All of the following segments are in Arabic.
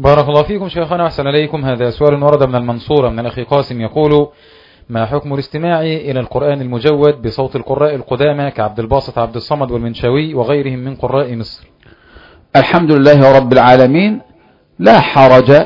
بارك الله فيكم شيخنا وأحسن إليكم. هذا سؤال ورد من المنصورة من الأخي قاسم يقول: ما حكم الاستماع إلى القرآن المجود بصوت القراء القدامى كعبد الباسط عبد الصمد والمنشاوي وغيرهم من قراء مصر؟ الحمد لله رب العالمين، لا حرج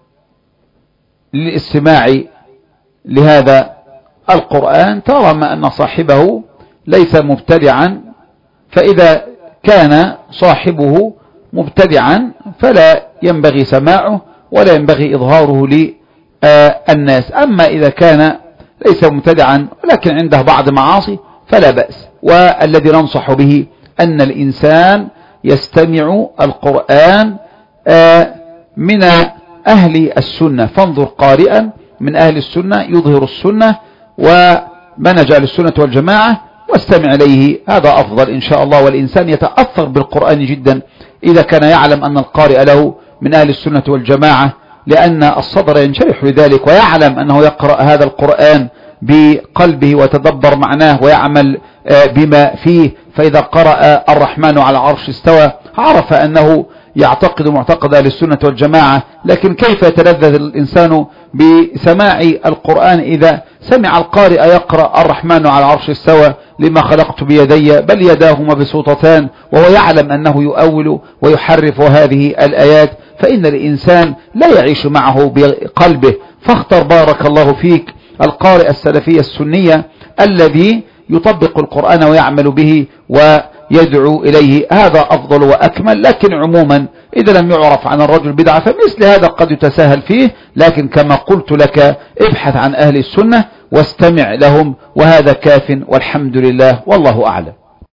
للاستماع لهذا القرآن طالما أن صاحبه ليس مبتدعا، فإذا كان صاحبه مبتدعا فلا ينبغي سماعه ولا ينبغي إظهاره للناس. أما إذا كان ليس مبتدعا ولكن عنده بعض معاصي فلا بأس. والذي ننصح به أن الإنسان يستمع القرآن من أهل السنة، فانظر قارئا من أهل السنة يظهر السنة ومنهج أهل السنة والجماعة واستمع إليه، هذا أفضل إن شاء الله. والإنسان يتأثر بالقرآن جدا إذا كان يعلم أن القارئ له من أهل السنة والجماعة، لأن الصدر ينشرح لذلك ويعلم أنه يقرأ هذا القرآن بقلبه وتدبر معناه ويعمل بما فيه. فإذا قرأ الرحمن على العرش استوى عرف أنه يعتقد معتقد أهل السنة والجماعة. لكن كيف يتلذذ الإنسان بسماع القرآن إذا سمع القارئ يقرأ الرحمن على العرش استوى لما خلقت بيدي بل يداه مبسوطتان، وهو يعلم أنه يؤول ويحرف هذه الآيات، فإن الإنسان لا يعيش معه بقلبه. فاختر بارك الله فيك القارئ السلفي السنية الذي يطبق القرآن ويعمل به ويدعو إليه، هذا أفضل وأكمل. لكن عموما إذا لم يعرف عن الرجل بدعة فمثل هذا قد يتساهل فيه، لكن كما قلت لك ابحث عن أهل السنة واستمع لهم، وهذا كاف والحمد لله والله أعلم.